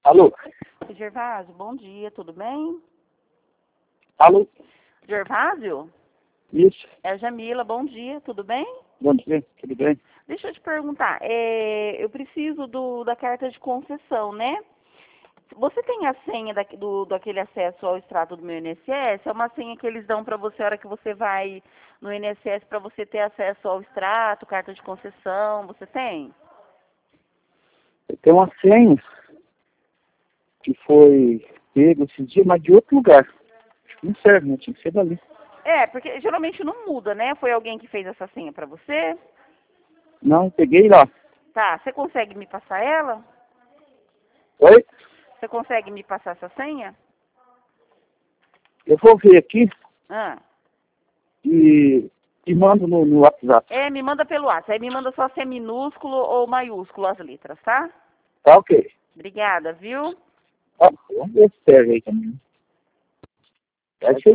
Alô? Gervásio, bom dia, tudo bem? Alô? Gervásio? Isso. É a Jamila, bom dia, tudo bem? Bom dia, tudo bem? Deixa eu te perguntar, eu preciso da carta de concessão, né? Você tem a senha daquele acesso ao extrato do meu INSS? É uma senha que eles dão para você a hora que você vai no INSS para você ter acesso ao extrato, carta de concessão, você tem? Eu tenho uma senha que foi pego esses dias, mas de outro lugar. Acho que não serve, né? Tinha que ser dali. Porque geralmente não muda, né? Foi alguém que fez essa senha para você? Não, peguei lá. Tá, você consegue me passar ela? Oi? Você consegue me passar essa senha? Eu vou ver aqui Ah. e mando no WhatsApp. Me manda pelo WhatsApp. Aí me manda só se é minúsculo ou maiúsculo as letras, tá? Tá ok. Obrigada, viu? Vamos ver se serve aí também. Vai ser